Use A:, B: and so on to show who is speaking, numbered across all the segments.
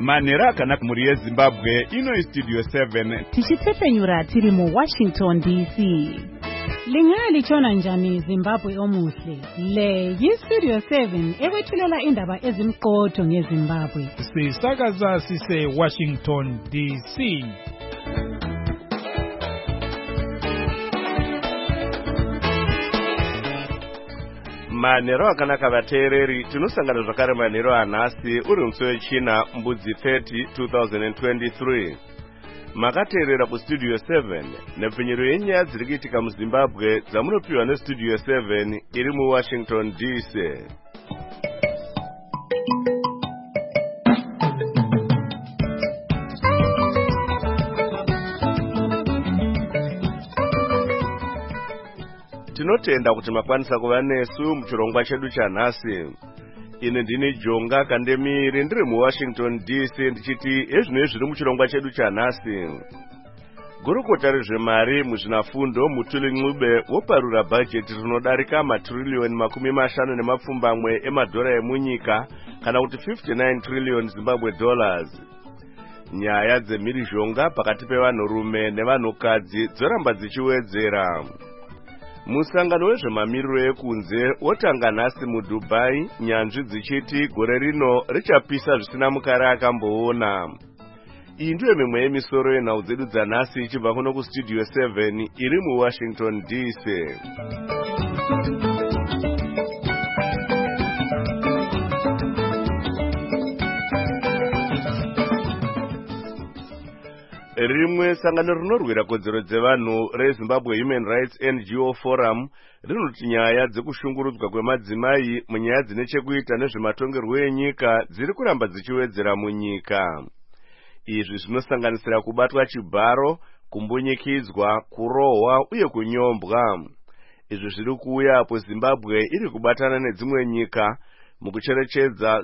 A: manhero akanaka mhuri yezimbabwe. Ino istudio 7
B: tichitepfenyura tiri muWashington DC. Lingalitshona njani Zimbabwe omuhle? Le yistudio 7 ekwethulela indaba ezimqotho ngeZimbabwe.
C: Sisakaza sise Washington DC.
D: Manhero akanaka vateereri, tinosangana zvakare manhero anhasi uri musi wechina mbudzi 30 2023. Makateerera kustudio 7 nepfenyuro yenyaya dziri kuitika muZimbabwe dzamunopiwa nestudio 7 iri muWashington DC. Tinotenda kuti makwanisa kuva nesu muchirongwa chedu chanhasi. Ine ndini Jonga Kandemiri ndiri muWashington DC ndichiti ezvinoi zviri muchirongwa chedu chanhasi. Gurukota rezvemari muzvinafundo Mutuli Ncube woparura bhajeti rinodarika matrilioni 50 emadhora emunyika kana kuti 59 trillion Zimbabwe dollars. Nyaya dzemhirizhonga pakati pevanhurume nevanhukadzi dzoramba dzichiwedzera. Musangano wezvemamiriro ekunze wotanga nhasi muDubai, nyanzvi dzichiti gore rino richapisa zvisina mukare akamboona. Iyi ndiyo mimwe yemisoro yenhau dzedu dzanhasi ichibva kuno kustudio 7 iri muWashington DC. Rimwe sangano rinorwira kodzero dzevanhu reZimbabwe Human Rights NGO Forum rinoti nyaya dzekushungurudzwa kwemadzimai munyaya dzine chekuita nezvematongerwo enyika dziri kuramba dzichiwedzera munyika. Izvi zvinosanganisira kubatwa chibharo, kumbunyikidzwa, kurohwa uye kunyombwa. Izvi zviri kuuya apo Zimbabwe iri kubatana nedzimwe nyika mukucherechedza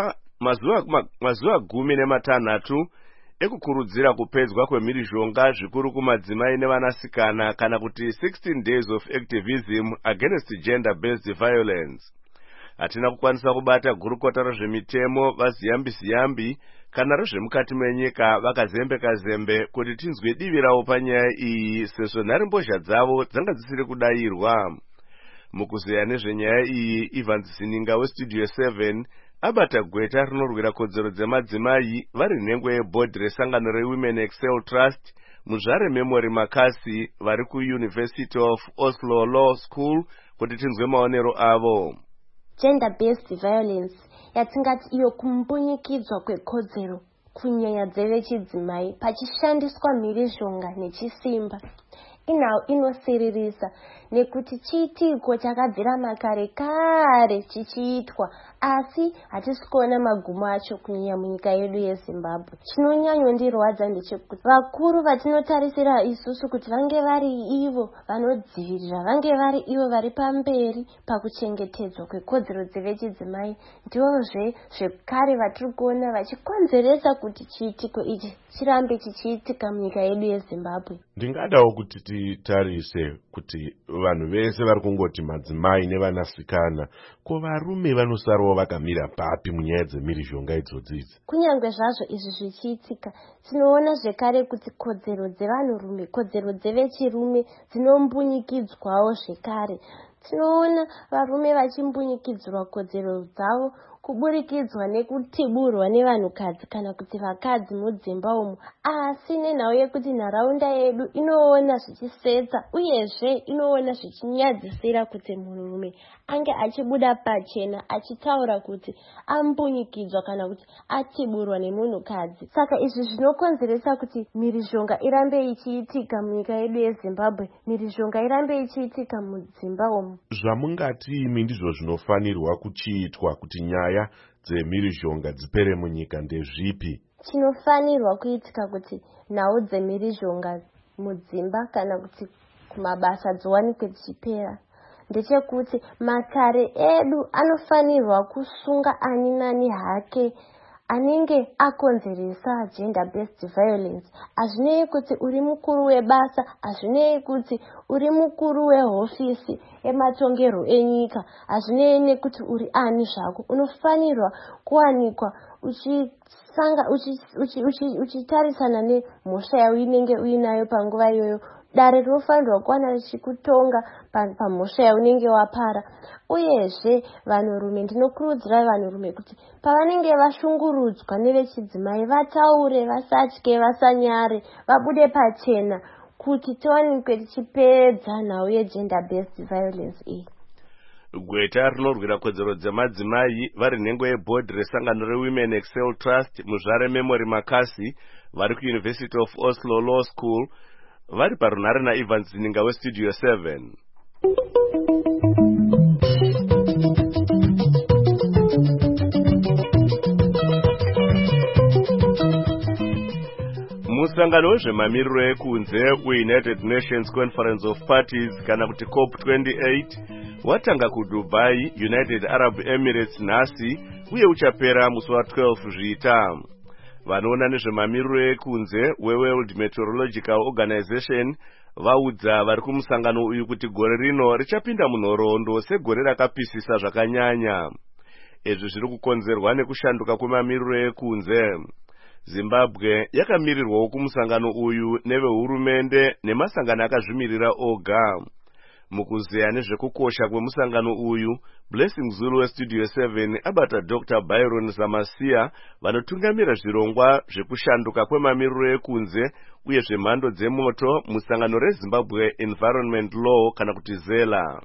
D: mazuva 16 ekukurudzira kupedzwa kwemhirizhonga zvikuru kumadzimai nevanasikana kana kuti 16 days of activism against gender-based violence. Hatina kukwanisa kubata gurukota rezvemitemo vaziyambi kana rezvemukati menyika vakazembe kuti tinzwe divi ravo panyaya iyi sezvo nharembozha dzavo dzanga dzisiri kudayirwa. Mukuzeya nezvenyaya iyi, Ivan Zininga westudio 7 abata gweta rinorwira kodzero dzemadzimai vari nhengo yebhodhi resangano reWomen Excel Trust muzvare Memory Makasi vari kuUniversity of Oslo Law School kuti tinzwe maonero avo.
E: Gender-based violence yatingati iyo kumbunyikidzwa kwekodzero kunyanya dzevechidzimai pachishandiswa mhirizhonga nechisimba inosiririsa nekuti chiitiko chakabvira makare kare chichiitwa, asi hatisi kuona magumo acho kunyanya munyika yedu yeZimbabwe. Chinonyanyondirwadza ndechekuti vakuru vatinotarisira isusu kuti vange vari ivo vanodzivirira, vange vari ivo vari pamberi pakuchengetedzwa kwekodzero dzevechidzimai, ndivozve zvekare vatiri kuona vachikonzeresa kuti chiitiko ichi chirambe chichiitika munyika yedu yeZimbabwe.
F: Ndingadawo kuti titarise kuti vanhu vese vari kungoti madzimai nevanasikana, ko varume vanosarawo vakamira papi munyaya dzemhirizhonga idzodzidzi?
E: Kunyange zvazvo izvi zvichiitika, tinoona zvekare kuti kodzero dzevanhurume, kodzero dzevechirume dzinombunyikidzwawo zvekare. Tinoona varume vachimbunyikidzwa kodzero dzavo kuburikidzwa nekutiburwa nevanhukadzi kana kuti vakadzi mudzimba umu, asi nenhau yekuti nharaunda yedu inoona zvichisetsa uyezve inoona zvichinyadzisira kuti munhurume ange achibuda pachena achitaura kuti ambunyikidzwa kana kuti atiburwa nemunhukadzi. Saka izvi zvinokonzeresa kuti mhirizhonga irambe ichiitika munyika yedu yeZimbabwe, mhirizhonga irambe ichiitika mudzimba umu.
F: Zvamungati imi ndizvo zvinofanirwa kuchiitwa kuti nyaya dzemhirizhonga dzipere munyika ndezvipi?
E: Chinofanirwa kuitika kuti nhau dzemhirizhonga mudzimba kana kuti kumabasa dziwanikwe dzichipera ndechekuti makare edu anofanirwa kusunga ani nani hake anenge akonzeresa gender based violence. Hazvinei kuti uri mukuru webasa, hazvinei kuti uri mukuru wehofisi yematongerwo enyika, hazvinei nekuti uri ani zvako. Unofanirwa kuwanikwa uchitarisana nemhosva yaunenge uinayo panguva iyoyo. Dare rinofanirwa kuwana richikutonga pamhosva yaunenge wapara. Uyezve vanhurume, ndinokurudzira vanhurume kuti pavanenge vashungurudzwa nevechidzimai vataure, vasatye, vasanyare, vabude pachena kuti tiwanikwe tichipedza nhau yegender based violence iyi.
D: Gweta rinorwira kodzero dzemadzimai vari nhengo yebhodhi resangano reWomen Excel Trust muzvare Memory Makasi vari kuUniversity of Oslo Law School vari parunhare naIvan Zininga weStudio 7. Musangano wezvemamiriro ekunze weUnited Nations Conference of Parties kana kuti COP28 watanga kuDubai, United Arab Emirates nhasi uye uchapera musi wa12 Zviita. Vanoona nezvemamiriro ekunze weWorld Meteorological Organization vaudza vari kumusangano uyu kuti gore rino richapinda munhoroondo segore rakapisisa zvakanyanya. Izvi zviri kukonzerwa nekushanduka kwemamiriro ekunze. Zimbabwe yakamirirwawo kumusangano uyu nevehurumende nemasangano akazvimirira oga. Mukuzeya nezvekukosha kwemusangano uyu, Blessing Zulu weStudio 7 abata Dr. Byron Zamasia vanotungamira zvirongwa zvekushanduka kwemamiriro ekunze uye zvemhando dzemoto musangano reZimbabwe Environment Law kana kuti ZELA.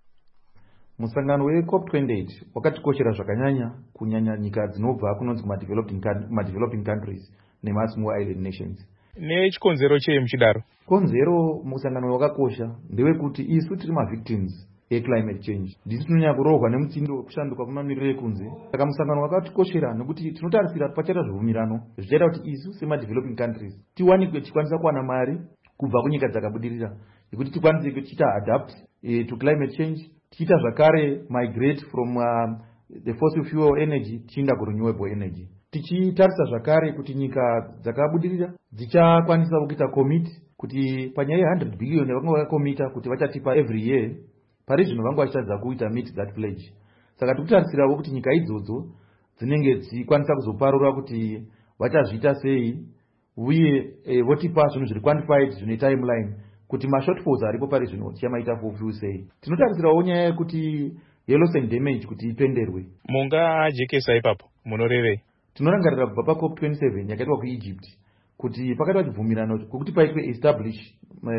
G: Musangano weCOP28 wakatikoshera zvakanyanya kunyanya nyika dzinobva kunonzi kumadeveloping countries nemasmall island nations.
C: Nechikonzero chei muchidaro?
G: Konzero musangano wakakosha ndewekuti isu tiri mavictims eclimate change. Ndisi tinonyanya kurohwa nemutsindo wekushanduka kwemamiriro ekunze. Saka musangano wakatikoshera nekuti tinotarisira pachaita zvibvumirano zvichaita kuti isu semadeveloping countries tiwanikwe tichikwanisa kuwana mari kubva kunyika dzakabudirira yekuti tikwanise kuchita adapt to climate change, tichita zvakare migrate from the fossil fuel energy tichienda kurenewable energy. Tichitarisa zvakare kuti nyika dzakabudirira dzichakwanisa kuita commit kuti panyaya 100 billion vanga vakakomita kuti vachatipa every year, pari zvino vanga vachitadza kuita meet that pledge. Saka tikutarisirawo kuti nyika idzodzo dzinenge dzikwanisa kuzoparura kuti vachazviita sei uye votipa zvinhu zviri quantified zvine timeline kuti mashortfalls aripo pari zvino tichamaita fulfill sei. Tinotarisirawo nyaya yekuti loss and damage kuti ipenderwe.
C: Mungajekesa ipapo munorevei?
G: Tinorangarira kubva paCOP27 yakaitwa kuEgypt kuti pakaitwa chibvumirano kuti paitwe establish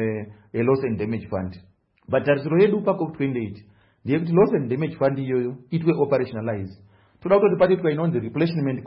G: a loss and damage fund. But tarisiro yedu paCOP28 ndiye kuti loss and damage fund iyoyo itwe operationalize. Toda kuti patiitwa inonzi replenishment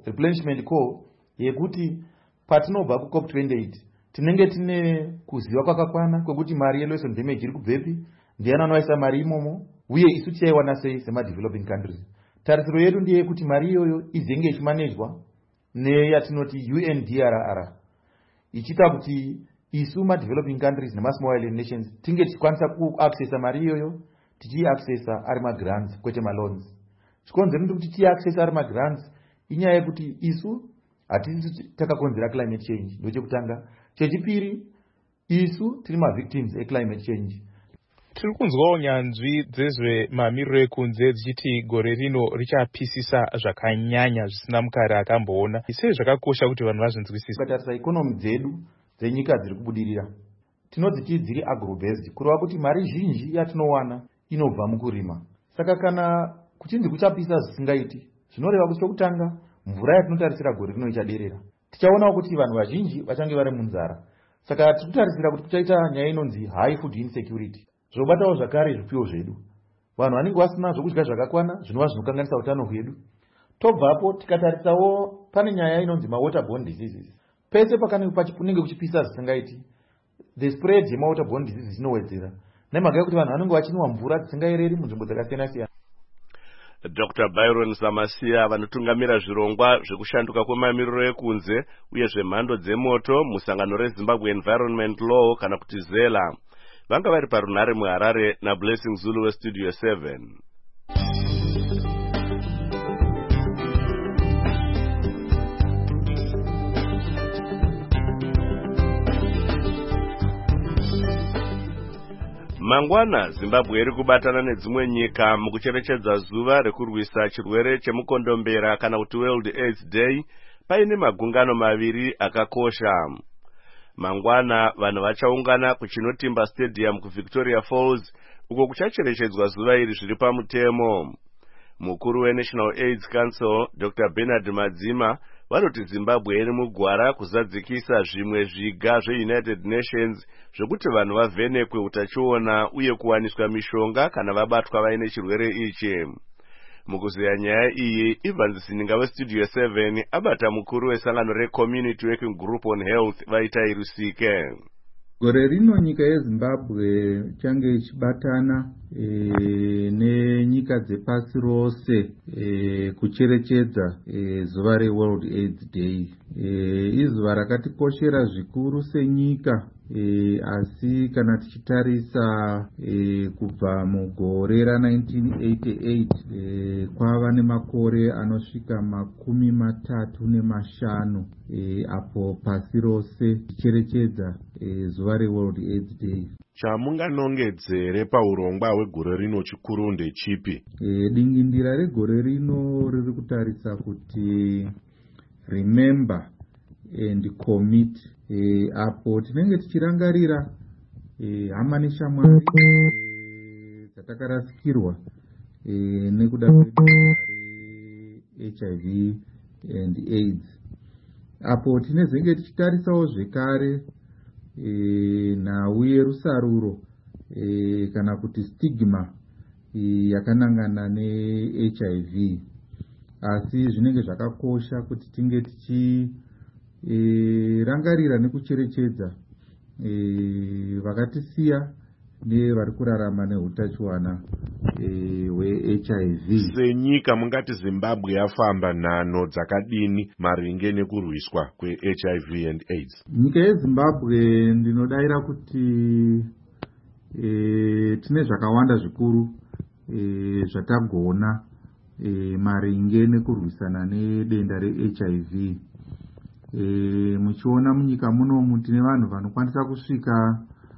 G: core yekuti patinobva kuCOP28 tinenge tine kuziva kwakakwana kwekuti mari yeloss and damage iri kubvepi, ndiani anoisa mari imomo uye isu tichaiwana sei semadeveloping countries. Tarisiro yedu ndiye kuti mari iyoyo izenge ichimanejwa neyatinoti UNDRR, ichita kuti isu madeveloping countries nemasmall island nations tinge tichikwanisa kuaccessa mari iyoyo tichiaccessa ari magrants kwete maloans. Chikonzero ndekuti tichiaccessa ari magrants inyaya yekuti isu hatisi takakonzera climate change, ndochekutanga. Chechipiri, isu tiri mavictims eclimate change.
C: Tiri kunzwawo nyanzvi dzezvemamiriro ekunze dzichiti gore rino richapisisa zvakanyanya zvisina mukare akamboona. Sei zvakakosha kuti vanhu vazvinzwisise?
G: Tikatarisa ikonomi dzedu dzenyika dziri kubudirira tinodziti dziri agro-based, kureva kuti mari zhinji yatinowana inobva mukurima. Saka kana kuchinzi kuchapisa zvisingaiti, zvinoreva kuti chokutanga mvura yatinotarisira gore rino ichaderera. Tichaonawo kuti vanhu vazhinji vachange vari munzara. Saka tikutarisira kuti kuchaita nyaya inonzi high food insecurity. Zvobatawo zvakare zvipfuyo zvedu. Vanhu vanenge vasina zvokudya zvakakwana zvinova zvinokanganisa utano hwedu. Tobvapo tikatarisawo pane nyaya inonzi waterborne diseases. Pese pakanenge kuchipisa zvisingaiti, the spread yemawaterborne diseases inowedzera. Nemhaka yekuti vanhu vanenge vachinwa mvura dzisingaereri munzvimbo dzakasiyana siyana.
D: Dr. Byron Zamasia vanotungamira zvirongwa zvekushanduka kwemamiriro ekunze uye zvemhando dzemoto musangano reZimbabwe Environment Law kana kuti ZELA. Vanga vari parunhare muHarare naBlessing Zulu weStudio 7. Mangwana Zimbabwe iri kubatana nedzimwe nyika mukucherechedza zuva rekurwisa chirwere chemukondombera kana kuti World AIDS Day paine magungano maviri akakosha. Mangwana vanhu vachaungana kuChinotimba Stadium kuVictoria Falls uko kuchacherechedzwa zuva iri zviri pamutemo. Mukuru weNational AIDS Council Dr. Bernard Madzima vanoti Zimbabwe iri mugwara kuzadzikisa zvimwe zviga zveUnited Nations zvokuti vanhu vavhenekwe utachiona uye kuwaniswa mishonga kana vabatwa vaine chirwere ichi. Mukuziya nyaya iyi, Evans Sininga weStudio 7 abata mukuru wesangano reCommunity Working Group on Health Vaitai Rusike.
H: Gore rino nyika yeZimbabwe change ichibatana nenyika dzepasi rose kucherechedza zuva reWorld AIDS Day. Izuva rakatikoshera zvikuru senyika, asi kana tichitarisa kubva mugore ra1988 kwava nemakore anosvika 35 apo pasi rose ticherechedza zuva reWorld AIDS Day.
F: Chamunganongedzere paurongwa hwegore rino chikuru ndechipi?
H: Dingindira regore rino riri kutarisa kuti remember and commit, apo tinenge tichirangarira hama neshamwari dzatakarasikirwa nekuda kwedenda reHIV and AIDS. Apo tinezenge tichitarisawo zvekare nhau yerusaruro kana kuti stigma yakanangana neHIV. Asi zvinenge zvakakosha kuti tinge tichirangarira nekucherechedza vakatisiya nevari kurarama neutachiwana hweHIV.
F: Senyika mungati Zimbabwe yafamba nhano dzakadini maringe nekurwiswa kweHIV and AIDS?
H: Nyika yeZimbabwe ndinodaira kuti tine zvakawanda zvikuru zvatagona maringe nekurwisana nedenda reHIV. Muchiona munyika munomu tine vanhu vanokwanisa kusvika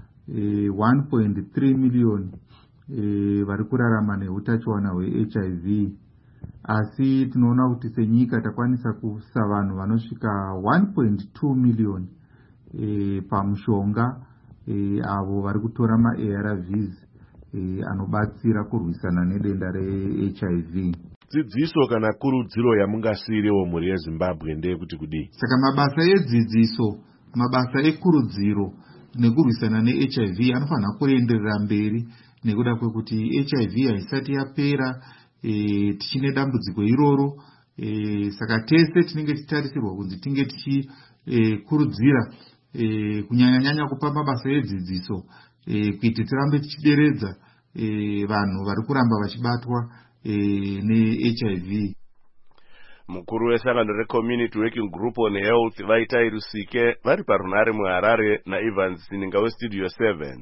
H: 1.3 million vari kurarama neutachiwana hweHIV. Asi tinoona kuti senyika takwanisa kuisa vanhu vanosvika 1.2 million pamushonga avo vari kutora maARVs anobatsira kurwisana nedenda reHIV.
F: Dzidziso kana kurudziro yamungasiyirewo mhuri yeZimbabwe ndeyekuti kudii?
H: Saka mabasa edzidziso, mabasa ekurudziro nekurwisana neHIV anofanira kuenderera mberi nekuda kwekuti HIV haisati yapera, tichine dambudziko iroro. Saka tese tinenge tichitarisirwa kunzi tinge tichikurudzira kunyanya kupa mabasa edzidziso kuti tirambe tichideredza vanhu vari kuramba vachibatwa neHIV.
D: Mukuru wesangano reCommunity Working Group on Health Vaitai Rusike vari parunare muHarare naEvans Sininga weStudio 7.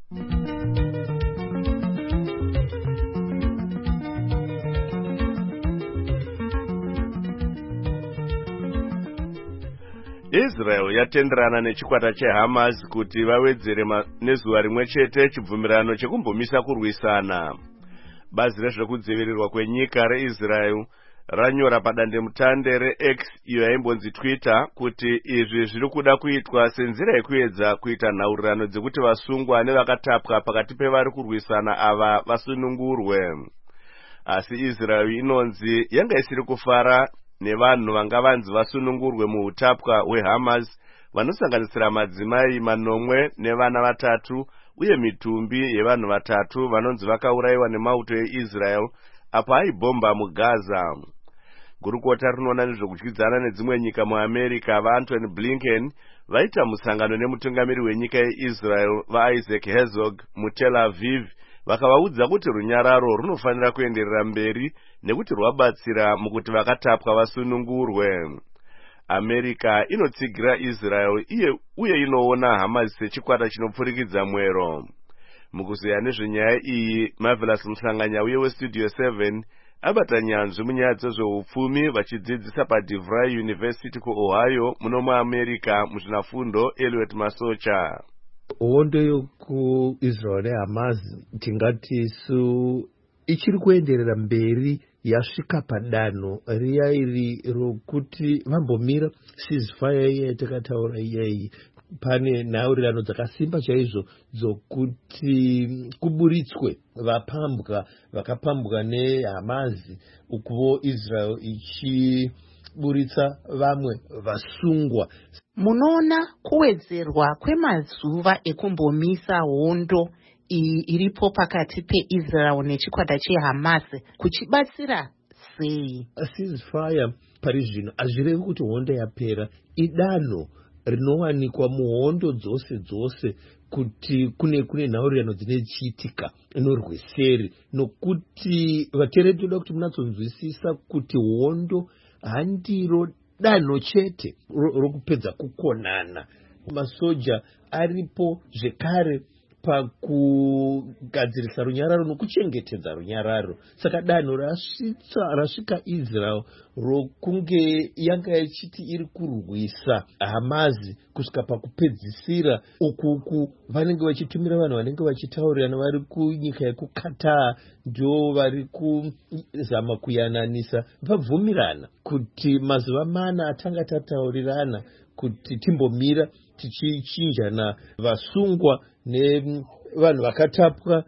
D: Israel yatenderana nechikwata cheHamas kuti vawedzere nezuva rimwe chete chibvumirano chekumbomisa kurwisana. Bazi rezvekudzivirirwa kwenyika reIsrael ranyora padandemutande reX iyo yaimbonzi Twitter kuti izvi zviri kuda kuitwa senzira yekuedza kuita nhaurirano dzekuti vasungwa nevakatapwa pakati pevari kurwisana ava vasunungurwe. Asi Israel inonzi yanga isiri kufara nevanhu vanga vanzi vasunungurwe muutapwa hweHamas vanosanganisira madzimai 9 nevana 3 uye mitumbi yevanhu 3 vanonzi vakaurayiwa nemauto eIsrael apo aibhomba muGaza. Gurukota rinoona nezvekudyidzana nedzimwe nyika muAmerica vaAntony Blinken vaita musangano nemutungamiri wenyika yeIsrael vaIsaac Herzog muTel Aviv vakavaudza kuti runyararo runofanira kuenderera mberi nekuti rwabatsira mukuti vakatapwa vasunungurwe. America inotsigira Israel uye inoona Hamas sechikwata chinopfurikidza mwero. Mukuziya nezvenyaya iyi, Marvelous Musanganya uye weStudio 7 abata nyanzvi munyaya dzezveupfumi vachidzidzisa paDeVry University kuOhio muno muAmerica muzvinafundo Eliot Masocha.
I: hondo yokuisrael nehamas tingati ichiri kuenderera mberi yasvika padanho riya iri rokuti vambomira ceasefire iya yatakataura iyeyi. Pane nhaurirano dzakasimba chaizvo dzokuti kuburitswe vapambwa vakapambwa nehamazi, ukuvo Israel ichiburitsa vamwe vasungwa.
J: Munoona kuwedzerwa kwemazuva ekumbomisa hondo iyi iripo pakati peIsrael nechikwata cheHamas kuchibatsira sei?
I: Ceasefire pari zvino hazvirevi kuti hondo yapera, idanho rinowanikwa muhondo dzose kuti kune nhaurirano dzinochiitika inorweseri, nokuti vateereri toda kuti munatsonzwisisa kuti hondo handiro danho chete rokupedza kukonana. Masoja aripo zvekare pakugadzirisa runyararo nokuchengetedza runyararo. Saka danho rasvika Israel rokunge yanga ichiti iri kurwisa Hamazi kusvika pakupedzisira ukuku vanenge vachitumira vanhu vanenge vachitaurirana vari kunyika yekuKataa, ndio vari kuzama kuyananisa vabvumirana kuti mazuva mana atanga tataurirana kuti timbomira tichichinjana vasungwa nevanhu vakatapwa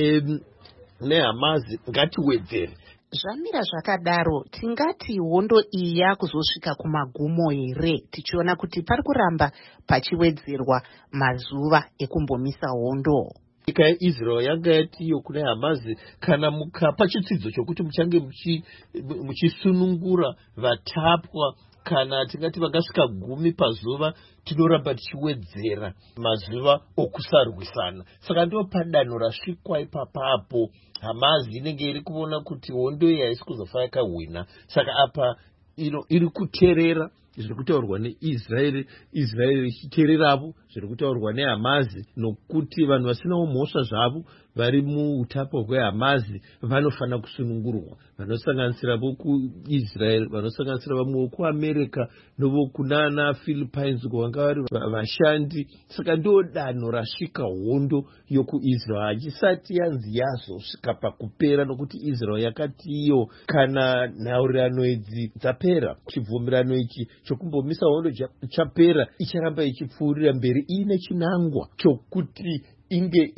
I: neHamazi ngatiwedzere.
J: Zvamira zvakadaro, tingati hondo iyi yakuzosvika kumagumo here, tichiona kuti pari kuramba pachiwedzerwa mazuva ekumbomisa hondo?
I: Nyika yeIsrael yanga yatiyo kuna Hamazi, kana mukapa chitsidzo chokuti muchange muchisunungura vatapwa, kana tingati vakasvika 10 pazuva, tinoramba tichiwedzera mazuva okusarwisana. Saka ndo padanho rasvikwa ipapapo Hamazi inenge iri kuona kuti hondo iyi haisi kuzofa yakahwina. Saka apa iri kuteerera zviri kutaurwa neIsraeri, Israeri ichiteererapo zviri kutaurwa neHamazi, nokuti vanhu vasinawo mhosva zvavo vari muutapo hweHamazi vanofanira kusunungurwa, vanosanganisira vokuIsrael, vanosanganisira vamwe vokuAmerica novokunana Philippines kwavanga vari vashandi. Saka ndo danho rasvika hondo yokuIsrael, hachisati yanzi yazosvika pakupera, nokuti Israel yakati iyo kana nhaurirano idzi dzapera, chibvumirano ichi chokumbomisa hondo chapera, icharamba ichipfuurira mberi ine chinangwa chokuti inge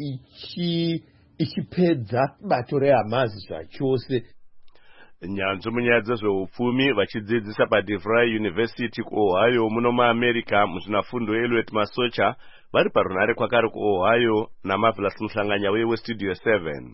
I: ichipedza bato reHamazi zvachose.
D: Nyanzvi munyaya dzezveupfumi vachidzidzisa paDeVry University kuOhio muno muAmerica muzvinafundo Elliot Masocha vari parunhare kwakare kuOhio naMarvelous Muhlanganya weStudio 7.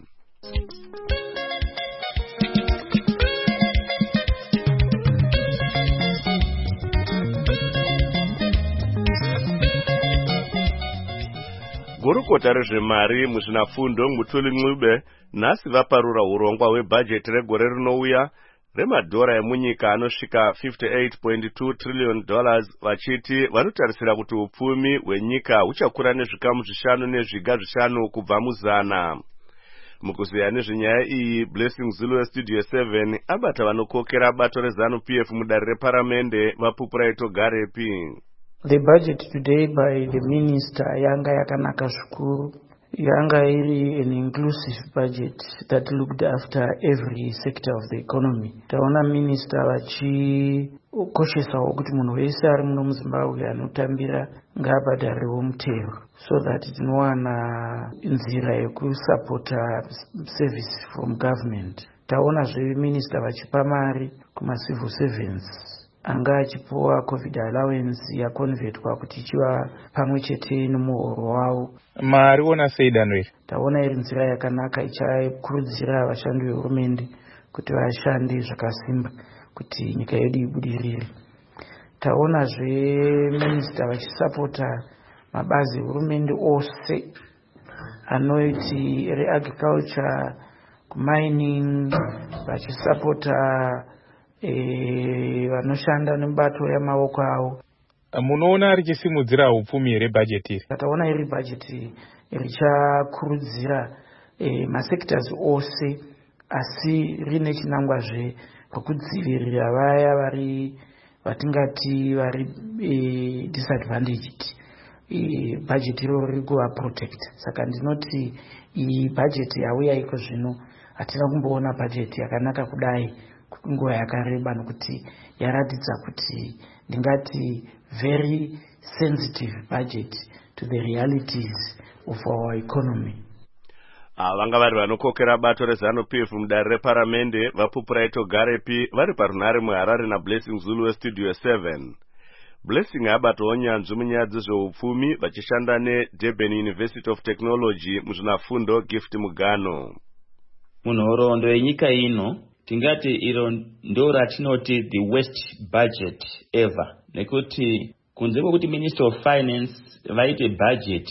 D: Gurukota rezvemari muzvinafundo Mutuli Ncube nhasi vaparura urongwa hwebhajeti regore rinouya remadhora emunyika anosvika $58.2 trillion, vachiti vanotarisira kuti upfumi hwenyika huchakura nezvikamu 5.5 kubva muzana. Mukuziya nezvenyaya iyi, Blessing Zulu weStudio 7 abata vanokokera bato reZANU-PF mudare reparamende vapupuraito Garepi.
K: The budget today by the minister yanga yakanaka zvikuru, yanga iri an inclusive budget that looked after every sector of the economy. Taona minister vachikoshesawo kuti munhu wese ari muno muZimbabwe anotambira ngaabhadharewo mutero, so that tinowana nzira yekusapota service from government. Taonazve minister vachipa mari kuma-civil servants anga achipuwa covid allowance yakonvertwa kuti ichiva pamwe chete nomuhoro wavo.
C: Mari ona sei danho iri?
K: Taona iri nzira yakanaka ichakurudzira vashandi vehurumende kuti vashande zvakasimba kuti nyika yedu ibudirire. Taonazve minista vachisapota mabazi ehurumende ose anoiti reagriculture, kumining, vachisapota vanoshanda nemubato yamaoko avo.
C: Munoona richisimudzira upfumi here bhajeti iri?
K: Taona iri bhajeti richakurudzira masectors ose, asi rine chinangwazve pakudzivirira vaya vatingati vari disadvantaged, bhajeti iroro riri kuva protect. Saka ndinoti iyi bhajeti yauya iko zvino hatina kumboona bhajeti yakanaka kudai nguva yakareba, nokuti yaratidza kuti ndingati very sensitive budget to the realities of our economy.
D: Vanga vari vanokokera bato reZANU-PF mudare reparamende vaPupuraito Garepi vari parunare muHarare naBlessing Zulu weStudio 7. Blessing abatawo nyanzvi munyaya dzezveupfumi vachishanda neDurban University of Technology muzvinafundo Gift Mugano.
L: Munhoroondo yenyika ino tingati iro ndo ratinoti the worst budget ever, nekuti kunze kwokuti Minister of Finance vaite budget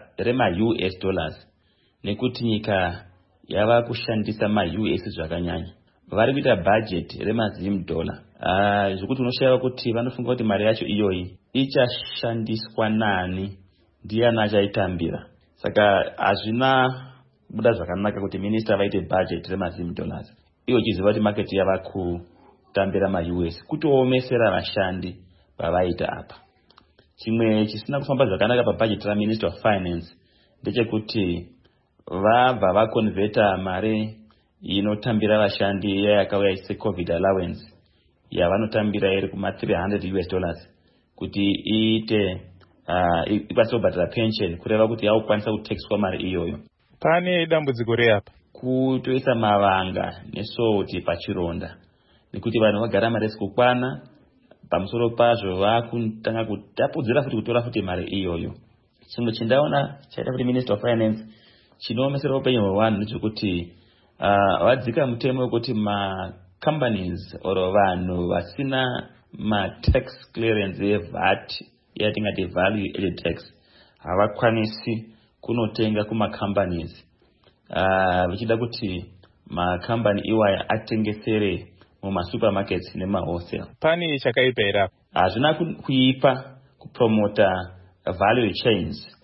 L: rema-US dollars, nekuti nyika yava kushandisa ma-US zvakanyanya, vari kuita budget rema-ZIM dollar. Zvekuti unoshaya kuti vanofunga kuti mari yacho iyoyi ichashandiswa nani, ndiani achaitambira. Saka hazvina kubuda zvakanaka kuti minister vaite budget rema-ZIM dollars iyo chiziva kuti market yava kutambira ma-US, kutoomesera vashandi vavaita apa. Chimwe chisina kufamba zvakanaka pabudget raMinister of Finance ndechekuti vabva vakonveta mari inotambira vashandi yakauya seCovid allowance yavanotambira iri kuma$300 kuti iite ikwanisa kubhadhara pension, kureva kuti yakukwanisa kutexwa mari iyoyo.
C: Pane dambudziko reapa
L: kutoisa mavanga nesouti pachironda, nekuti vanhu vagara mari sikukwana, pamusoro pazvo vakutanga kutapudzira futi kutora futi mari iyoyo. Chimwe chindaona chaita kuti Minister of Finance chinoomesera upenyu hwevanhu ndechekuti vadzika mutemo wekuti companies or vanhu vasina tax clearance yeVAT yatingati value added tax havakwanisi kunotenga companies vichida kuti company iwaya atengesere mumasupermarkets nemawholesale.
C: Pani chakaipa here?
L: Hazvina kuipa kupromota value chains,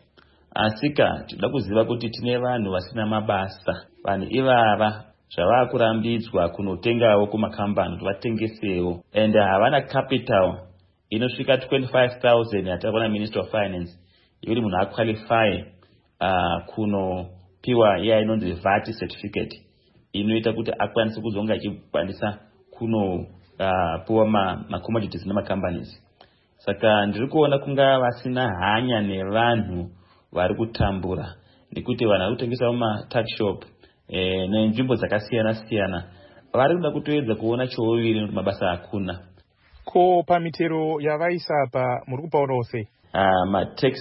L: asika tinoda kuziva kuti tine vanhu vasina mabasa. Vanhu ivava zvava kurambidzwa kunotengawo company kuti vatengesewo, and havana capital inosvika 25,000 yataona Minister of Finance yekuti munhu aqualify kunopiwa iya inonzi VAT certificate inoita kuti akwanise kuzonga achikwanisa kunopiwa ma-commodities nema-companies. Saka ndiri kuona kunga vasina hanya nevanhu vari kutambura, nekuti vanhu vari kutengesa muma-tuckshop nenzvimbo dzakasiyana-siyana vari kuda kutoedza kuona chouviri nekuti mabasa hakuna.
C: Ko pamitero yavaisa apa muri kupaurawo sei?
L: Matax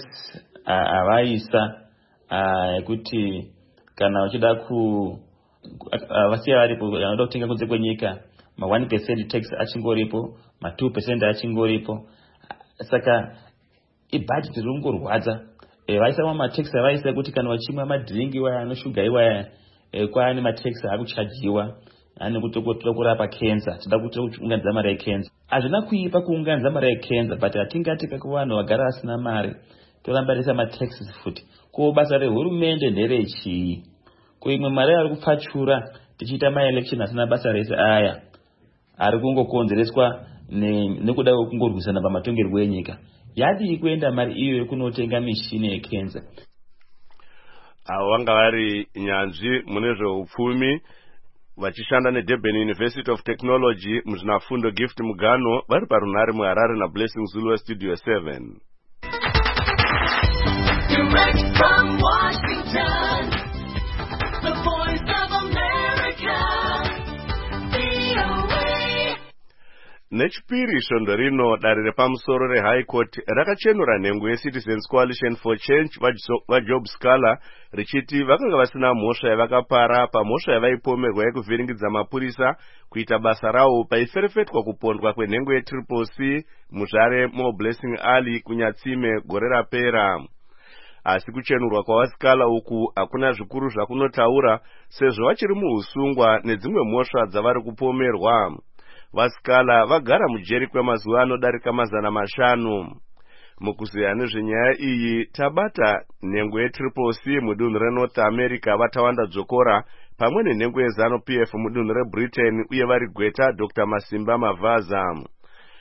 L: avaisa yekuti kana uchida vasiya varipo vanoda kutenga kunze kwenyika ma1% tax achingoripo, ma2% achingoripo. Saka ibudget ringorwadza. Vaisa matax avaisa kuti kana vachimwa madringi iwaya anoshuga iwaya kwaane matax akuchajiwa ane kutokotora kurapa cancer, tida kuunganidza mari yecancer. Hazvina kuipa kuunganidza mari yecancer, but hatingatika kuvanhu vagara vasina mari torambarisa mataxes futi. Ko basa rehurumende nderechii? Ko imwe mari ari kupfachura tichiita ma-election asina basa rese aya ari kungokonzereswa nekuda kungorwisana pamatongerwo enyika. Yadii kuenda mari iyoyo kunotenga mishini yecancer?
D: Avo vanga vari nyanzvi mune zveupfumi vachishanda neDurban University of Technology muzvinafundo Gift Mugano vari parunare muHarare naBlessing Zulu weStudio 7.
M: Direct from Washington, the voice of America, VOA.
D: Nechipiri svondo rino dare repamusoro reHigh Court rakachenura nhengo yeCitizens Coalition for Change vaJob Scholar richiti vakanga vasina mhosva yavakapara pamhosva yavaipomerwa yekuvhiringidza mapurisa kuita basa rawo paiferefetwa kupondwa kwenhengo yeCCC muzvare moBlessing Ali kunyatsime gore rapera. Asi kuchenurwa kwavaScholar uku hakuna zvikuru zvakunotaura sezvo vachiri muusungwa nedzimwe mhosva dzavari kupomerwa. VaScholar vagara mujeri kwemazuva anodarika 500. Mukuzeya nezvenyaya iyi tabata nhengo yeCCC mudunhu reNorth America vatawanda Dzokora pamwe nenhengo yeZANU-PF mudunhu reBritain uye vari Gweta Dr. Masimba Mavaza.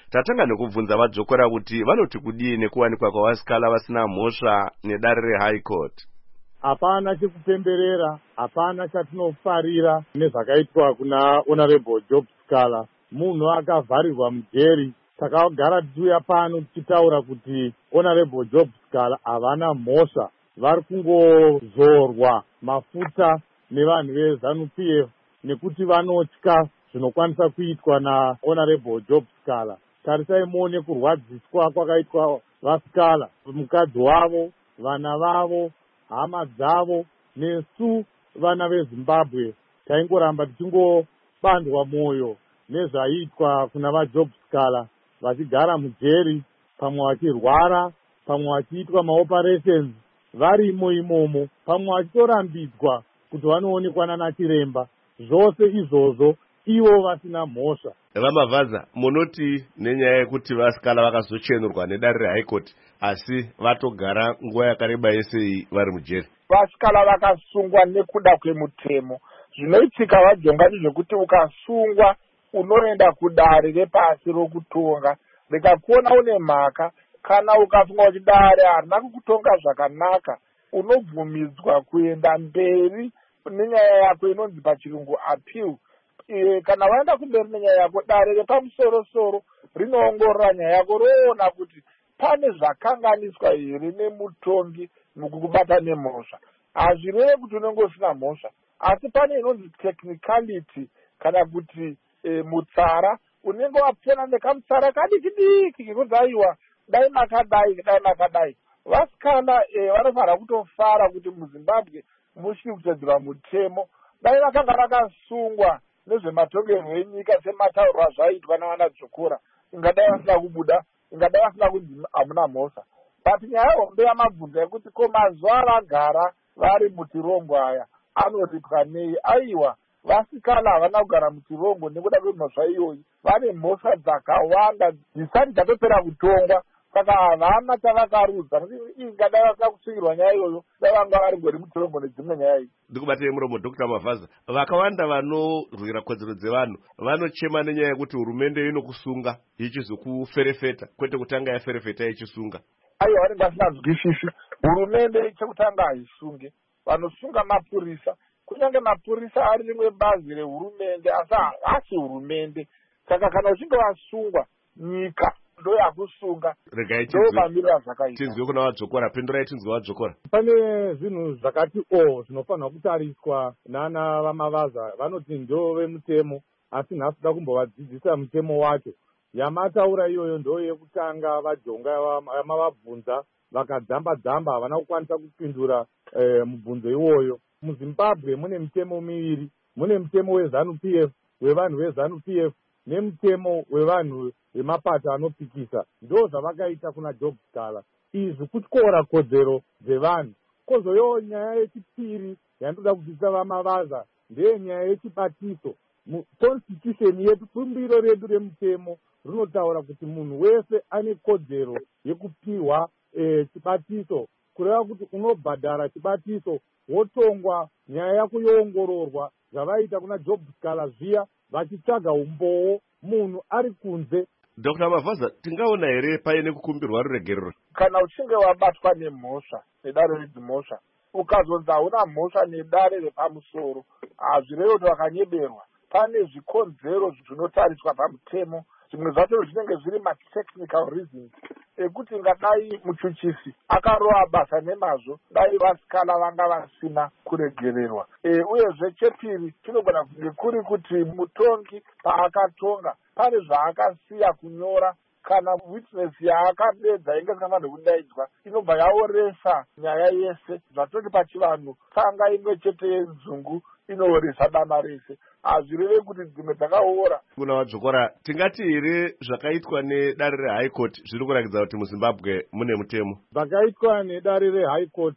D: tatanga nekubvunza vadzokora kuti vanoti kudii nekuwanikwa kwavasikala vasina mhosva nedare reHigh Court.
N: Hapana chekupemberera, hapana chatinofarira nezvakaitwa kuna Honorable Job Sikala. Munhu akavharirwa mujeri. Takagara tichiuya pano tichitaura kuti Honorable Job Sikala havana mhosva, vari kungozorwa mafuta nevanhu veZANU-PF nekuti vanotya zvinokwanisa kuitwa na Honorable Job Sikala. Tarisai muone kurwadziswa kwakaitwa vasikala, mukadzi wavo, vana vavo, hama dzavo, nesu vana veZimbabwe taingoramba tichingobandwa moyo nezvaitwa kuna vaJob Sikala, vachigara mujeri, pamwe vachirwara, pamwe vachiitwa maoperations varimo imomo, pamwe vachitorambidzwa kuti vanoonekwa nana chiremba. Zvose izvozvo ivo vasina mhosva.
D: Vamavhaza, munoti nenyaya yekuti vasikala vakazochenurwa nedare reHigh Court asi vatogara nguva yakareba yese vari mujeri.
O: Vasikala vakasungwa nekuda kwemutemo. Zvinoitika vajonga ndezvekuti ukasungwa unoenda kudare repasi rokutonga, rikakuona une mhaka, kana ukafunga kuti dare harina kukutonga zvakanaka, unobvumidzwa kuenda mberi nenyaya yako inonzi pachirungu appeal. Kana waenda kumberi nenyaya yako, dare repamusoro-soro rinoongorora nyaya yako, roona kuti pane zvakanganiswa here nemutongi mukukubata nemhosva. Hazvirevi kuti unenge usina mhosva, asi pane inonzi technicality kana kuti mutsara, unenge wapfena nekamutsara kadiki-diki kekuti aiwa dai makadai. Vasikala vanofanira kutofara kuti muZimbabwe muchiri kutedzerwa mutemo. Dai vakanga vakasungwa nezvematongerwo enyika semataurwa zvaitwa navana Dzokora, ingadai vasina kubuda, ingadai vasina kunzi hamuna mhosva. But nyaya hombe yamabvunzo yekuti ko mazuva vagara vari muchirongo aya anoripwa nei? Aiwa, vasikala havana kugara muchirongo nekuda kwemhosva iyoyi. Vane mhosva dzakawanda dzisati dzatopera kutongwa, saka havana chavakarudza. Ingadai vasina kusungirwa nyaya iyoyo, dai vanga vari ngori muchirongo nedzimwe nyaya idzi.
D: Ndikubatei muromo Dr. Mavhaza, vakawanda vanorwira kodzero dzevanhu vanochema nenyaya yekuti hurumende inokusunga ichizokuferefeta, kwete kutanga yaferefeta ichisunga.
O: Aiwa, vanenge vasinganzwisisi. Hurumende chekutanga haisunge, vanosunga mapurisa. Kunyange mapurisa ari rimwe bazi rehurumende, asi hasi hurumende. Saka kana uchinge wasungwa, nyika ndo yakusunga. Ndo mamiriro azvakaita.
D: Tinzwe kuna Wadzokora, pendurai tinzwe Wadzokora.
N: Pane zvinhu zvakati zvinofanira kutariswa nana Vamavaza. Vanoti ndo vemutemo, asi nhasi da kumbovadzidzisa mutemo wacho. Yamataura iyoyo ndo yekutanga vajonga yamavabvunza vakadzamba-dzamba havana kukwanisa kupindura mubvunzo iwoyo. MuZimbabwe mune mitemo miviri, mune mutemo weZANU-PF, wevanhu veZANU-PF, nemutemo wevanhu vemapato anopikisa. Ndo zvavakaita kuna Job Sikala. Izvi kutyora kodzero dzevanhu. Kozoyo nyaya yechipiri yandoda kudzidzisa Vamavaza ndeyenyaya yechibatiso. Constitution yedu, bumbiro redu remutemo rinotaura kuti munhu wese ane kodzero yekupiwa chibatiso, kureva kuti unobhadhara chibatiso wotongwa, nyaya yako yoongororwa, zvavaita kuna Job Sikala zviya vachitsvaga umboo munhu ari kunze.
D: Dr. Mavhaza, tingaona here paine kukumbirwa ruregerero?
O: Kana uchinge wabatwa nemhosva, nedare redzimhosva, ukazonzi hauna mhosva nedare repamusoro, hazvirevi kuti wakanyeberwa. Pane zvikonzero zvinotariswa pamutemo, zvimwe zvacho zvinenge zviri matechnical reasons ekuti ngadai muchuchisi akarova basa nemazvo, dai vasikala vanga vasina kuregererwa. Uyezve chepiri chinogona kunge kuri kuti mutongi paakatonga pane zvaakasiya kunyora, kana witness yaakadedza inge sinafanira kudaidzwa inobva yaoresa nyaya yese. Zvatoti pachivanhu tsanga imwe chete yenzungu inooresa dama rese. Hazvireve kuti dzimwe dzakaora.
D: Kuna Wadzokora, tingati here zvakaitwa nedare reHigh Court zviri kurakidza kuti muZimbabwe mune mutemo?
N: Zvakaitwa nedare reHigh Court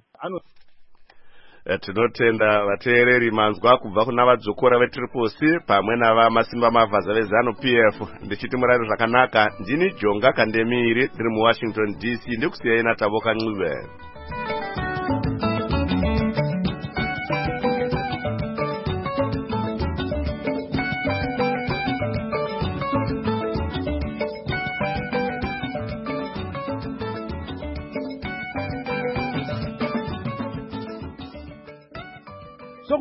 D: tinotenda vateereri manzwa kubva kuna Vadzokora veTriple C pamwe navamasimba Mavhaza veZANU-PF. Ndichiti murari zvakanaka. Ndini Jonga Kandemiri ndiri muWashington DC, ndikusiyai naTavoka Ncube.